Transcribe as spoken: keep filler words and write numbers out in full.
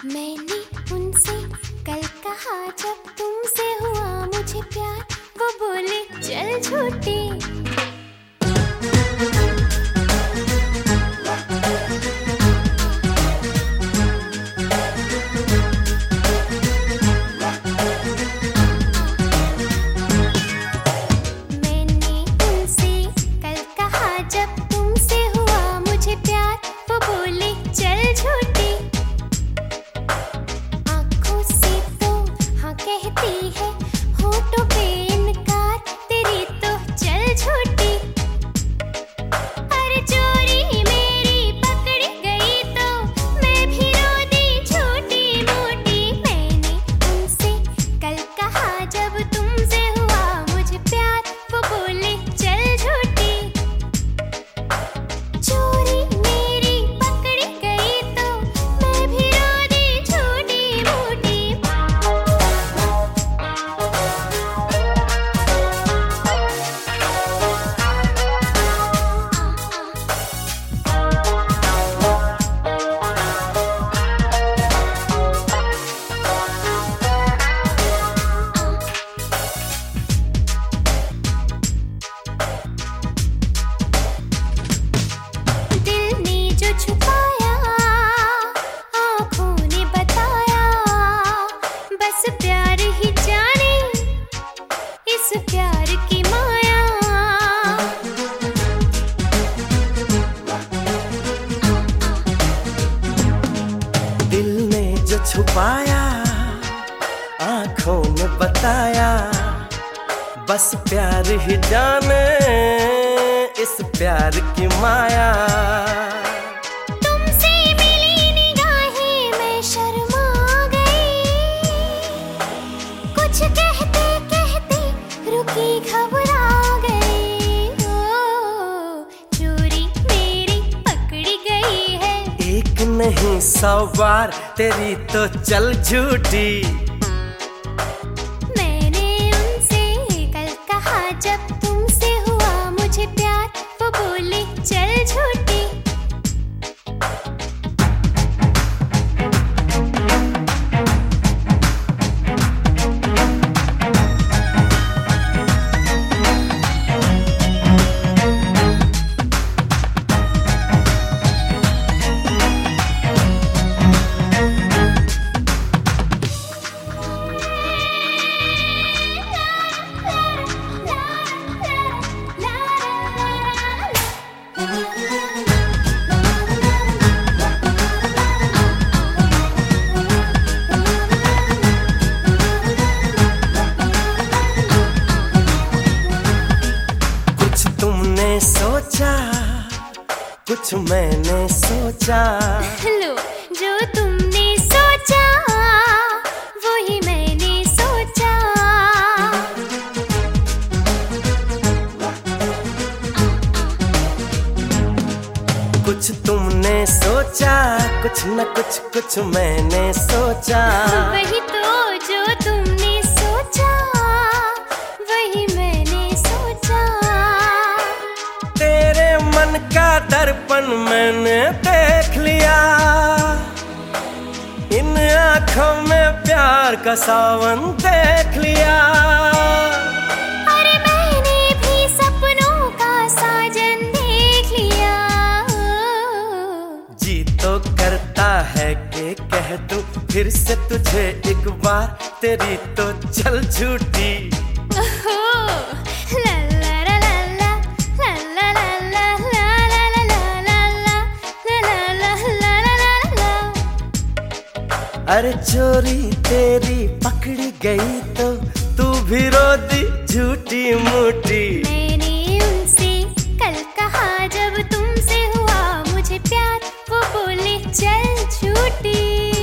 मैंने उनसे कल कहा जब तुमसे हुआ मुझे प्यार, वो बोले चल झूठी। छुपाया आँखों ने बताया, बस प्यार ही जाने इस प्यार की माया। तुमसे मिली निगाहें मैं शर्मा गई, कुछ कहते कहते रुकी घबरा गई। ओ, चोरी मेरी पकड़ी गई है, एक नहीं सौ बार तेरी तो चल झूठी। मैंने उनसे कल कहा जब तुमसे हुआ मुझे प्यार, वो बोले चल झूठी। सोचा कुछ मैंने सोचा, लो जो तुमने सोचा वही मैंने सोचा। कुछ तुमने सोचा, कुछ न कुछ कुछ मैंने सोचा। वही तो जो तुमने सोचा वही मैंने सोचा। तेरे मन का दर्पण मैंने देख लिया, इन आँखों में प्यार का सावन देख लिया। अरे मैंने भी सपनों का साजन देख लिया। जी तो करता है कि कह दूं फिर से तुझे एक बार, तेरी तो चल झूठी। अरे चोरी तेरी पकड़ी गई तो तू भी रो दी झूठी मूठी। मैंने उनसे कल कहा जब तुमसे हुआ मुझे प्यार, वो बोले चल झूठी।